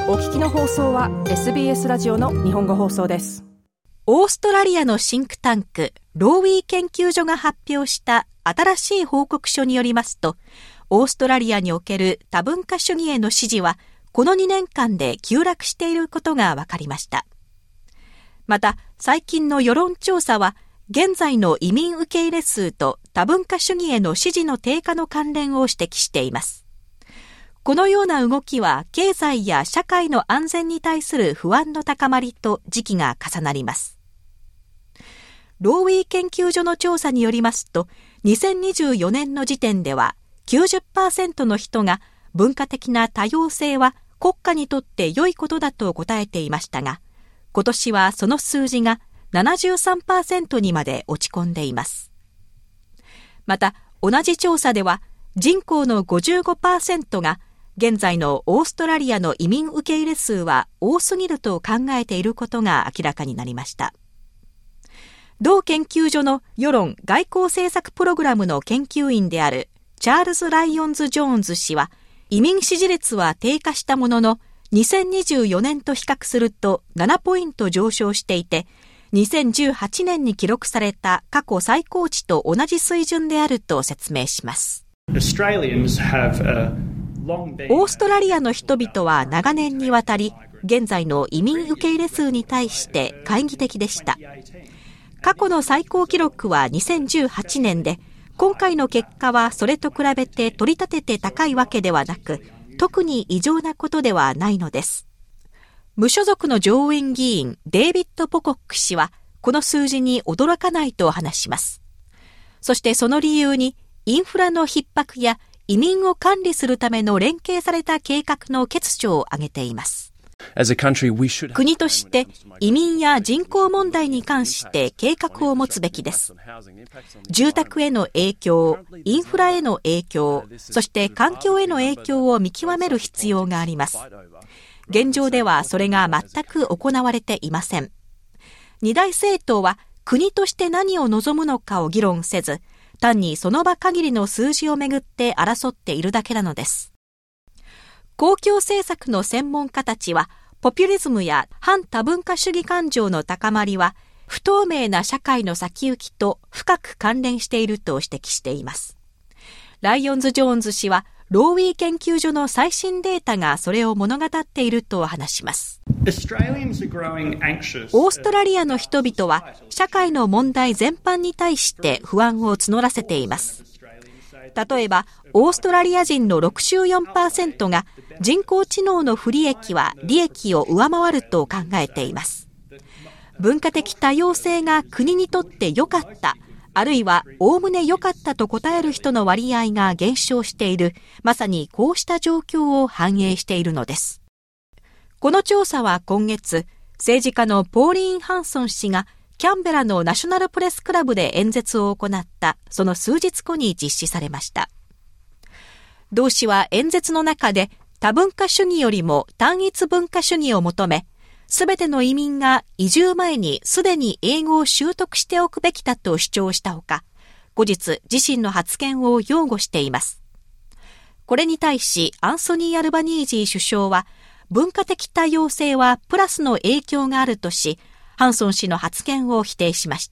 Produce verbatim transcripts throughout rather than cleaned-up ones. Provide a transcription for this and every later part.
お聞きの放送は エスビーエス ラジオの日本語放送です。 オーストラリアのシンクタンクローウィー研究所が発表した新しい報告書によりますと、オーストラリアにおける多文化主義への支持はこのにねんかんで急落していることが分かりました。また最近の世論調査は現在の移民受け入れ数と多文化主義への支持の低下の関連を指摘しています。このような動きは経済や社会の安全に対する不安の高まりと時期が重なります。ローウィー研究所の調査によりますと、にせんにじゅうよねんの時点では きゅうじゅっパーセント の人が文化的な多様性は国家にとって良いことだと答えていましたが、今年はその数字が ななじゅうさんパーセント にまで落ち込んでいます。また同じ調査では人口の ごじゅうごパーセント が現在のオーストラリアの移民受け入れ数は多すぎると考えていることが明らかになりました。同研究所の世論外交政策プログラムの研究員であるチャールズ・ライオンズ・ジョーンズ氏は、移民支持率は低下したもののにせんにじゅうよねんと比較するとななポイント上昇していて、にせんじゅうはちねんに記録された過去最高値と同じ水準であると説明します。オーストラリアの人々は長年にわたり現在の移民受け入れ数に対して懐疑的でした。過去の最高記録はにせんじゅうはちねんで、今回の結果はそれと比べて取り立てて高いわけではなく、特に異常なことではないのです。無所属の上院議員デイビッド・ポコック氏はこの数字に驚かないと話します。そしてその理由にインフラの逼迫や移民を管理するための連携された計画の欠如を挙げています。国として移民や人口問題に関して計画を持つべきです。住宅への影響、インフラへの影響、そして環境への影響を見極める必要があります。現状ではそれが全く行われていません。二大政党は国として何を望むのかを議論せず、単にその場限りの数字をめぐって争っているだけなのです。公共政策の専門家たちは、ポピュリズムや反多文化主義感情の高まりは、不透明な社会の先行きと深く関連していると指摘しています。ライオンズ・ジョーンズ氏は、ローウィー研究所の最新データがそれを物語っていると話します。オーストラリアの人々は社会の問題全般に対して不安を募らせています。例えばオーストラリア人の ろくじゅうよんパーセント が人工知能の不利益は利益を上回ると考えています。文化的多様性が国にとって良かった、あるいはおおむね良かったと答える人の割合が減少している、まさにこうした状況を反映しているのです。この調査は今月、政治家のポーリーン・ハンソン氏がキャンベラのナショナルプレスクラブで演説を行ったその数日後に実施されました。同氏は演説の中で多文化主義よりも単一文化主義を求め、すべての移民が移住前にすでに英語を習得しておくべきだと主張したほか、後日自身の発言を擁護しています。これに対しアンソニー・アルバニージー首相は、文化的多様性はプラスの影響があるとし、ハンソン氏の発言を否定しました。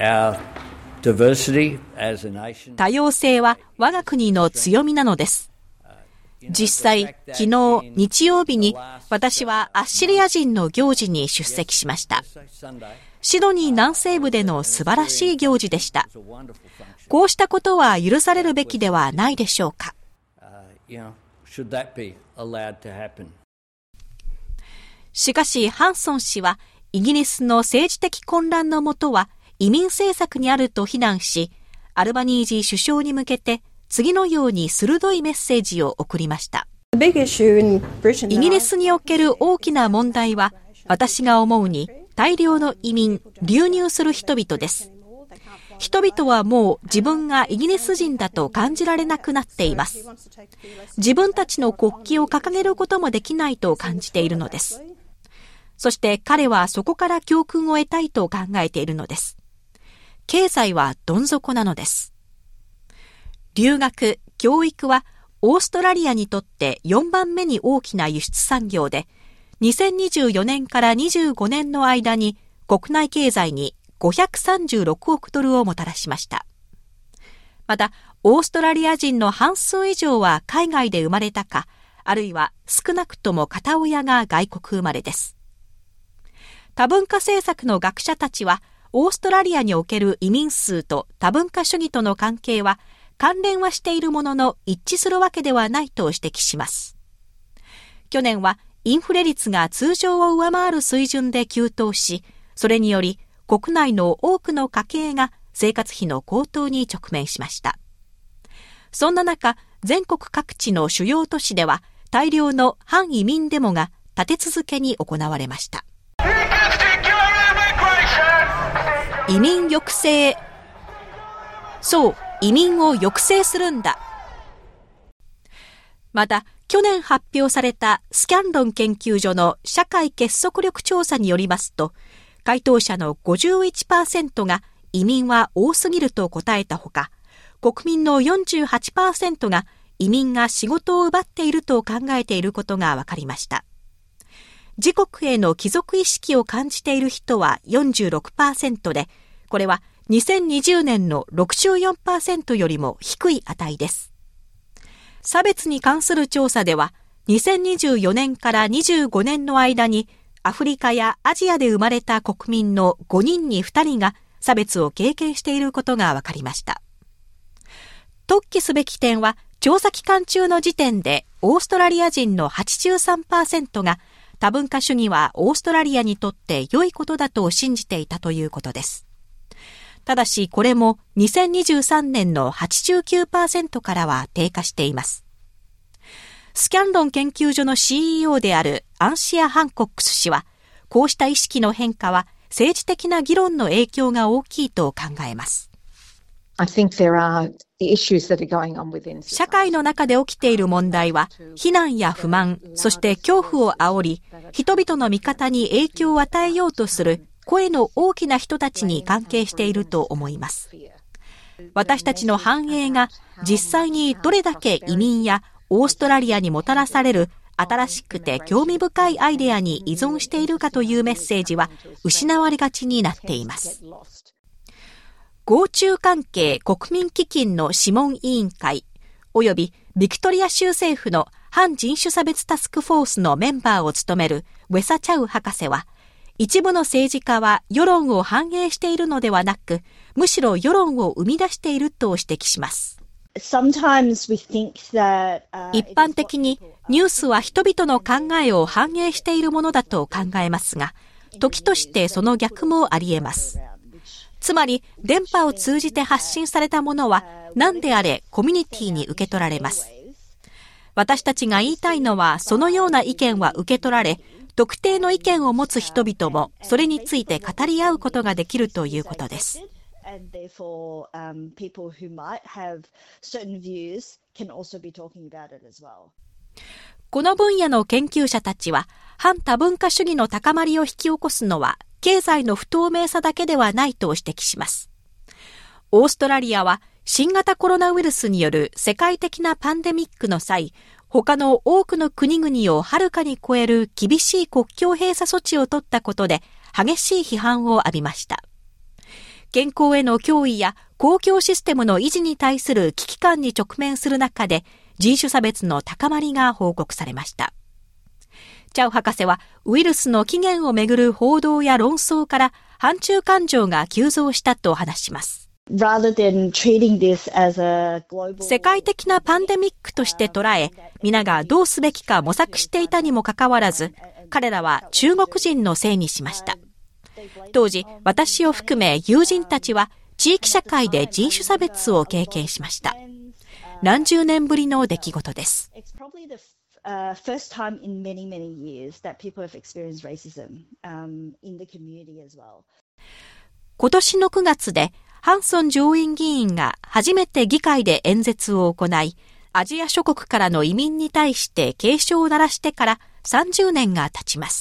多様性は我が国の強みなのです。実際、昨日日曜日に私はアッシリア人の行事に出席しました。シドニー南西部での素晴らしい行事でした。こうしたことは許されるべきではないでしょうか。しかしハンソン氏は、イギリスの政治的混乱のもとは移民政策にあると非難し、アルバニージー首相に向けて次のように鋭いメッセージを送りました。イギリスにおける大きな問題は、私が思うに大量の移民、流入する人々です。人々はもう自分がイギリス人だと感じられなくなっています。自分たちの国旗を掲げることもできないと感じているのです。そして彼はそこから教訓を得たいと考えているのです。経済はどん底なのです。留学、教育はオーストラリアにとってよんばんめに大きな輸出産業で、にせんにじゅうよねんからにじゅうごねんの間に国内経済にごひゃくさんじゅうろくおくドルをもたらしました。また、オーストラリア人の半数以上は海外で生まれたか、あるいは少なくとも片親が外国生まれです。多文化政策の学者たちは、オーストラリアにおける移民数と多文化主義との関係は、関連はしているものの一致するわけではないと指摘します。去年はインフレ率が通常を上回る水準で急騰し、それにより国内の多くの家計が生活費の高騰に直面しました。そんな中、全国各地の主要都市では大量の反移民デモが立て続けに行われました。移民抑制。そう、移民を抑制するんだ。また、去年発表されたスキャンロン研究所の社会結束力調査によりますと、回答者の ごじゅういちパーセント が移民は多すぎると答えたほか、国民の よんじゅうはちパーセント が移民が仕事を奪っていると考えていることが分かりました。自国への帰属意識を感じている人は よんじゅうろくパーセント で、これはにせんにじゅうねんの ろくじゅうよんパーセント よりも低い値です。差別に関する調査では、にせんにじゅうよねんからにじゅうごねんの間にアフリカやアジアで生まれた国民のごにんにふたりが差別を経験していることが分かりました。特記すべき点は、調査期間中の時点でオーストラリア人の はちじゅうさんパーセント が多文化主義はオーストラリアにとって良いことだと信じていたということです。ただしこれもにせんにじゅうさんねんの はちじゅうきゅうパーセント からは低下しています。スキャンロン研究所の シーイーオー であるアンシア・ハンコックス氏は、こうした意識の変化は政治的な議論の影響が大きいと考えます。社会の中で起きている問題は、非難や不満、そして恐怖を煽り、人々の味方に影響を与えようとする声の大きな人たちに関係していると思います。私たちの繁栄が実際にどれだけ移民やオーストラリアにもたらされる新しくて興味深いアイデアに依存しているかというメッセージは失われがちになっています。合中関係国民基金の諮問委員会およびビクトリア州政府の反人種差別タスクフォースのメンバーを務めるウェサ・チャウ博士は、一部の政治家は世論を反映しているのではなく、むしろ世論を生み出していると指摘します。一般的にニュースは人々の考えを反映しているものだと考えますが、時としてその逆もあり得ます。つまり、電波を通じて発信されたものは何であれコミュニティに受け取られます。私たちが言いたいのは、そのような意見は受け取られ、特定の意見を持つ人々もそれについて語り合うことができるということです。この分野の研究者たちは、反多文化主義の高まりを引き起こすのは経済の不透明さだけではないと指摘します。オーストラリアは新型コロナウイルスによる世界的なパンデミックの際、他の多くの国々をはるかに超える厳しい国境閉鎖措置を取ったことで激しい批判を浴びました。健康への脅威や公共システムの維持に対する危機感に直面する中で、人種差別の高まりが報告されました。チャウ博士はウイルスの起源をめぐる報道や論争から反中感情が急増したと話します。世界的なパンデミックとして捉え、皆がどうすべきか模索していたにもかかわらず、彼らは中国人のせいにしました。当時、私を含め友人たちは地域社会で人種差別を経験しました。何十年ぶりの出来事です。今年のくがつでハンソン上院議員が初めて議会で演説を行い、アジア諸国からの移民に対して警鐘を鳴らしてからさんじゅうねんが経ちます。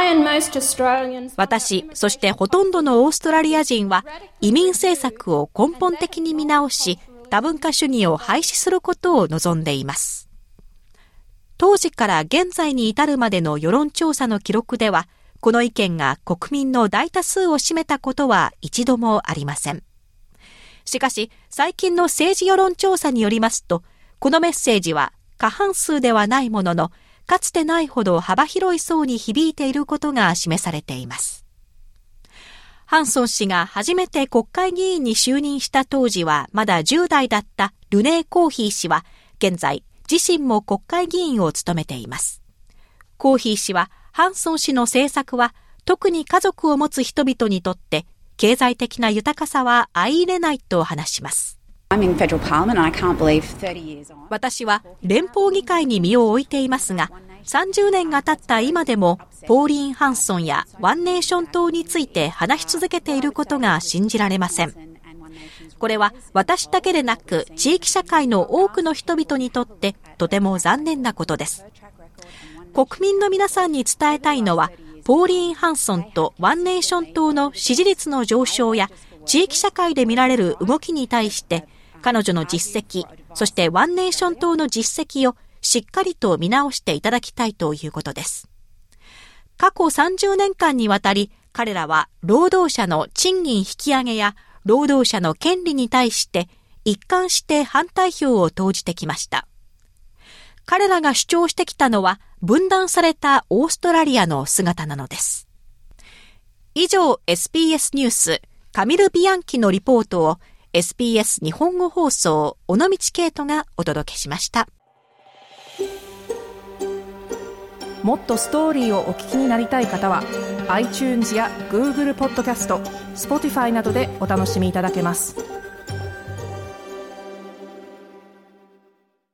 私、そしてほとんどのオーストラリア人は移民政策を根本的に見直し、 多文化主義を廃止することを望んでいます。当時から現在に至るまでの世論調査の記録では、この意見が国民の大多数を占めたことは一度もありません。しかし、最近の政治世論調査によりますと、このメッセージは過半数ではないものの、かつてないほど幅広い層に響いていることが示されています。ハンソン氏が初めて国会議員に就任した当時はまだじゅう代だったルネー・コーヒー氏は、現在自身も国会議員を務めています。コーヒー氏は、ハンソン氏の政策は特に家族を持つ人々にとって経済的な豊かさは相入れないと話します。私は連邦議会に身を置いていますが、さんじゅうねんが経った今でもポーリーン・ハンソンやワンネーション党について話し続けていることが信じられません。これは私だけでなく地域社会の多くの人々にとってとても残念なことです。国民の皆さんに伝えたいのは、ポーリーン・ハンソンとワンネーション党の支持率の上昇や地域社会で見られる動きに対して彼女の実績、そしてワンネーション党の実績をしっかりと見直していただきたいということです。過去さんじゅうねんかんにわたり彼らは労働者の賃金引き上げや労働者の権利に対して一貫して反対票を投じてきました。彼らが主張してきたのは分断されたオーストラリアの姿なのです。以上 エスビーエス ニュースカミル・ビアンキのリポートを エスビーエス 日本語放送尾道圭人がお届けしました。 もっとストーリーをお聞きになりたい方は iTunes や Google ポッドキャスト、Spotify などでお楽しみいただけます。